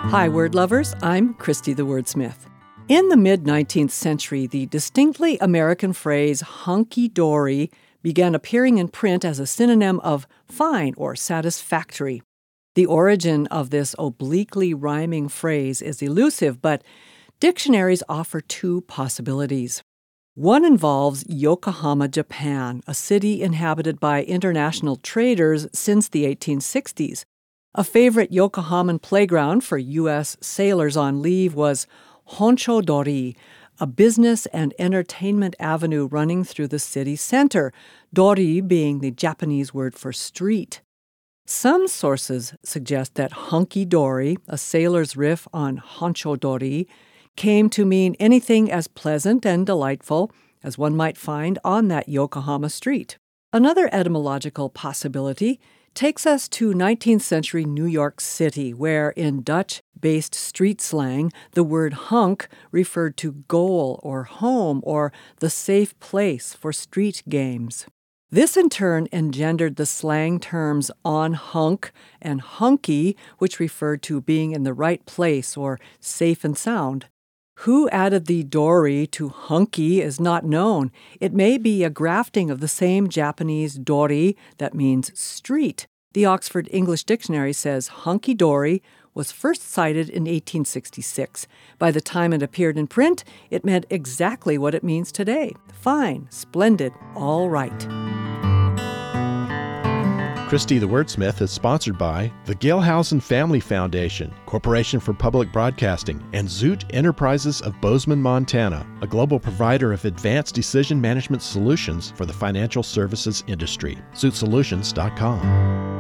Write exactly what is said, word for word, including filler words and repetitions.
Hi, word lovers. I'm Christy the Wordsmith. In the mid-nineteenth century, the distinctly American phrase hunky-dory began appearing in print as a synonym of fine or satisfactory. The origin of this obliquely rhyming phrase is elusive, but dictionaries offer two possibilities. One involves Yokohama, Japan, a city inhabited by international traders since the eighteen sixties. A favorite Yokohaman playground for U S sailors on leave was Honcho-dori, a business and entertainment avenue running through the city center, dori being the Japanese word for street. Some sources suggest that hunky-dory, a sailor's riff on honcho-dori, came to mean anything as pleasant and delightful as one might find on that Yokohama street. Another etymological possibility takes us to nineteenth century New York City, where in Dutch-based street slang, the word hunk referred to goal or home or the safe place for street games. This in turn engendered the slang terms on hunk and hunky, which referred to being in the right place or safe and sound. Who added the dory to hunky is not known. It may be a grafting of the same Japanese dori that means street. The Oxford English Dictionary says hunky-dory was first cited in eighteen sixty-six. By the time it appeared in print, it meant exactly what it means today. Fine, splendid, all right. Christy the Wordsmith is sponsored by the Gelhausen Family Foundation, Corporation for Public Broadcasting, and Zoot Enterprises of Bozeman, Montana, a global provider of advanced decision management solutions for the financial services industry. zoot solutions dot com.